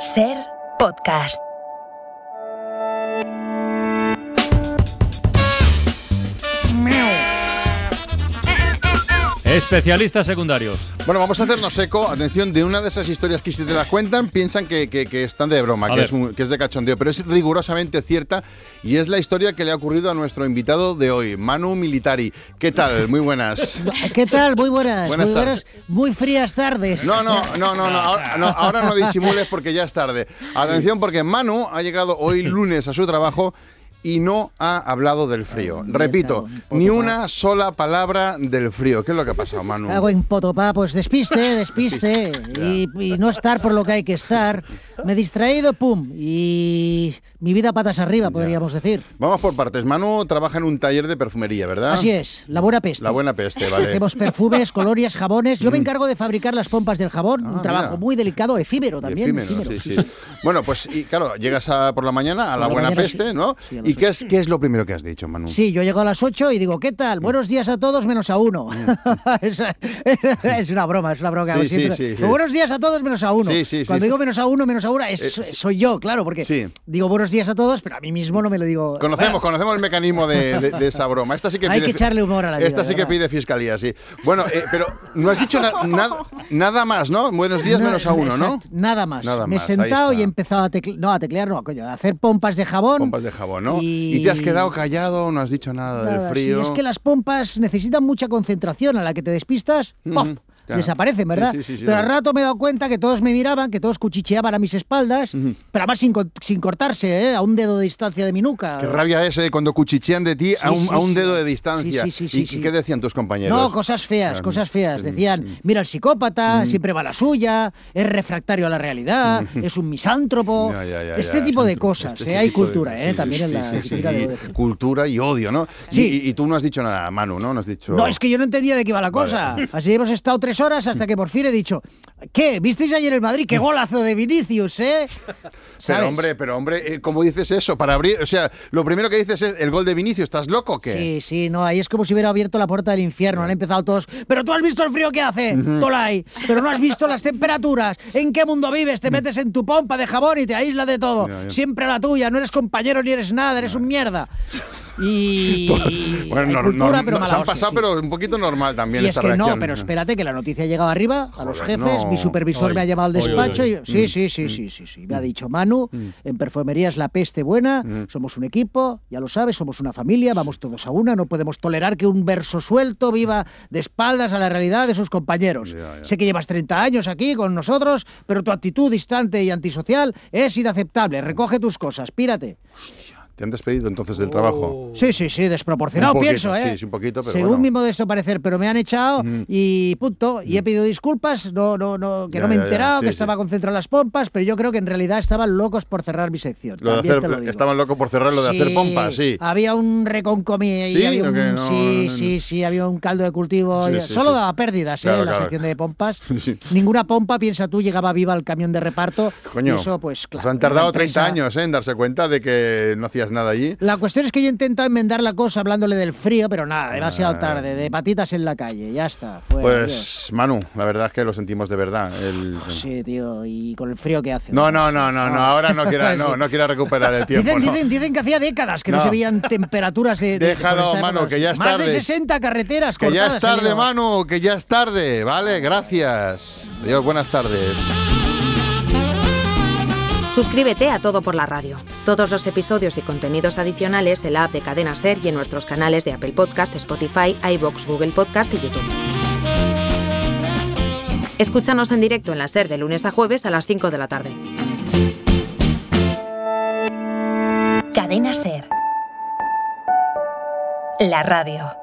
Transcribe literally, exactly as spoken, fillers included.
Ser Podcast. Especialistas secundarios. Bueno, vamos a hacernos eco, atención, de una de esas historias que si te la cuentan piensan que, que, que están de broma, que es, un, que es de cachondeo, pero es rigurosamente cierta y es la historia que le ha ocurrido a nuestro invitado de hoy, Manu Militari. ¿Qué tal? Muy buenas. ¿Qué tal? Muy buenas. Buenas muy tardes. buenas, muy frías tardes. No, no, no, no, no, ahora no, ahora no disimules porque ya es tarde. Atención porque Manu ha llegado hoy lunes a su trabajo y no ha hablado del frío. Repito, ni una sola palabra del frío. ¿Qué es lo que ha pasado, Manu? Hago en Potopá, pues despiste, despiste, y, y no estar por lo que hay que estar. Me he distraído, pum, y mi vida patas arriba, podríamos decir. Vamos por partes. Manu trabaja en un taller de perfumería, ¿verdad? Así es, la buena peste. La buena peste, vale. Hacemos perfumes, colorias, jabones. Yo me encargo de fabricar las pompas del jabón, Ah, un trabajo mira. muy delicado, efímero también. Efímero, efímero, sí, sí, sí. Bueno, pues y claro, llegas a, por la mañana a la, la buena mañana, peste, sí. ¿no? Sí, a las ¿Y qué es, ocho. qué es lo primero que has dicho, Manu? Sí, yo llego a las ocho y digo, ¿qué tal? Buenos días a todos menos a uno. es, es una broma, es una broma que hago Sí, sí, siempre. sí, sí. Buenos días a todos menos a uno. Sí, sí, sí, Cuando sí. digo menos a uno, menos a uno, es, Eh, soy yo, claro, porque sí. digo buenos días a todos, pero a mí mismo no me lo digo. Conocemos, Bueno, conocemos el mecanismo de, de- de esa broma. Esta sí que Hay pide, que echarle humor a la vida, Esta sí que ¿verdad? pide fiscalía, sí. Bueno, eh, pero no has dicho na- nada, nada más, ¿no? Buenos días na- menos a uno, ¿no? exacto, Nada más. Nada me he más, ahí sentado está. y he empezado a teclear, no, a teclear, no, coño, a hacer pompas de jabón. Pompas de jabón, ¿no? Y, Y te has quedado callado, no has dicho nada, Nada, del frío. sí, es que las pompas necesitan mucha concentración, a la que te despistas, Ujú, ¡pof! ya. Desaparecen, ¿verdad? Sí, sí, sí, sí, pero al no. rato me he dado cuenta que todos me miraban, que todos cuchicheaban a mis espaldas, Ujú. pero además sin, co- sin cortarse, ¿eh? A un dedo de distancia de mi nuca. Qué rabia ese de cuando cuchichean de ti a un, Sí, a un sí, dedo sí. de distancia. Sí, sí, sí, ¿Y sí, qué sí. decían tus compañeros? No, cosas feas, Claro. cosas feas. Mm, Decían, mira el psicópata, siempre va a la suya, es refractario a la realidad, es un misántropo. Ya, ya, ya, este ya, tipo de este- cosas, este ¿eh? Hay tipo de- cultura, ¿eh? sí, También sí, en la sí, sí, disciplina sí. debo decir. Cultura y odio, ¿no? Sí. Y, y- y tú no has dicho nada, Manu, ¿no? No has dicho... No, es que yo no entendía de qué iba la cosa. Así hemos estado tres horas hasta que por fin he dicho, ¿qué? ¿Visteis ayer el Madrid? ¡Qué golazo de Vinicius, eh! Pero ¿Sabes? hombre, pero hombre, eh, ¿cómo dices eso? Para abrir, o sea, lo primero que dices es el gol de Vinicius, ¿estás loco o qué? Sí, sí, no, ahí es como si hubiera abierto la puerta del infierno. Han empezado todos. Pero tú has visto el frío que hace, Tolai. Pero no has visto las temperaturas. ¿En qué mundo vives? Te metes en tu pompa de jabón y te aíslas de todo. Ya, ya. Siempre la tuya. No eres compañero ni eres nada, eres un mierda. Y. Bueno, hay no, cultura, no, pero no, mala se han hostia, pasado, sí. pero un poquito normal también Y es esta que reacción. no, pero espérate que la noticia ha llegado arriba a los Joder, jefes, no. mi supervisor Oy, me ha llevado al oy, oy, despacho oy. y sí, sí, sí, sí, sí, sí, me ha dicho Manu, en perfumería es la peste buena, somos un equipo, ya lo sabes, somos una familia, vamos todos a una, no podemos tolerar que un verso suelto viva de espaldas a la realidad de sus compañeros. Ya, ya. Sé que llevas treinta años aquí con nosotros, pero tu actitud distante y antisocial es inaceptable. Recoge tus cosas, pírate. ¿Te han despedido entonces del trabajo? Sí, sí, sí, desproporcionado, Un poquito, pienso, ¿eh? sí, sí, un poquito, pero Según bueno. mi modesto parecer, pero me han echado y punto. Y he pedido disculpas, no, no, no, que Ya, no me he ya, ya, enterado, sí, que sí. estaba concentrado en las pompas, pero yo creo que en realidad estaban locos por cerrar mi sección. Lo de También hacer, te lo digo. estaban locos por cerrar lo de hacer pompas, sí. Había un reconcomi y ¿Sí? había ¿O un, qué? No, sí, no, no. sí, sí, había un caldo de cultivo. Sí, y- sí, Solo sí. daba pérdidas, ¿eh? Claro, La claro. sección de pompas. Sí. Ninguna pompa, piensa tú, llegaba viva al camión de reparto. Coño, y eso, pues claro. os han tardado una empresa- treinta años ¿eh? en darse cuenta de que no hacías nada allí. La cuestión es que yo he intentado enmendar la cosa hablándole del frío, pero nada, demasiado Ah. tarde, de patitas en la calle, ya está. fuera, Pues, Manu, la verdad es que lo sentimos de verdad. El- adiós. Sí, tío, y con el frío que hace. No, no, no, no, no, ahora no quiera, no, Sí. no quiera recuperar el tiempo. Dicen, no. dicen, dicen que hacía décadas que no, No. se veían temperaturas de... de- Déjalo, por esta Manu, época. que ya es Más tarde. de sesenta carreteras Que ya cortadas. es tarde, he llevado. Manu, que ya es tarde. Vale, gracias. Adiós, buenas tardes. Suscríbete a Todo por la Radio. Todos los episodios y contenidos adicionales en la app de Cadena Ser y en nuestros canales de Apple Podcast, Spotify, iVoox, Google Podcast y YouTube. Escúchanos en directo en la Ser de lunes a jueves a las cinco de la tarde. Cadena Ser. La radio.